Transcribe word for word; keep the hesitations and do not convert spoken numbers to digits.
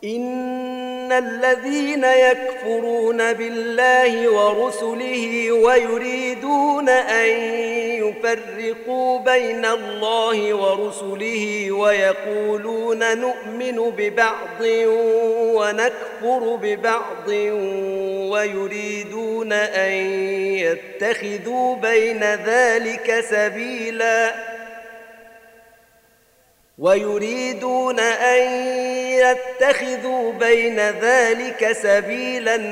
إن الذين يكفرون بالله ورسله ويريدون أن يفرقوا بين الله ورسله ويقولون نؤمن ببعض ونكفر ببعض ويريدون أن يتخذوا بين ذلك سبيلا ويريدون أن يتخذوا بين ذلك سبيلا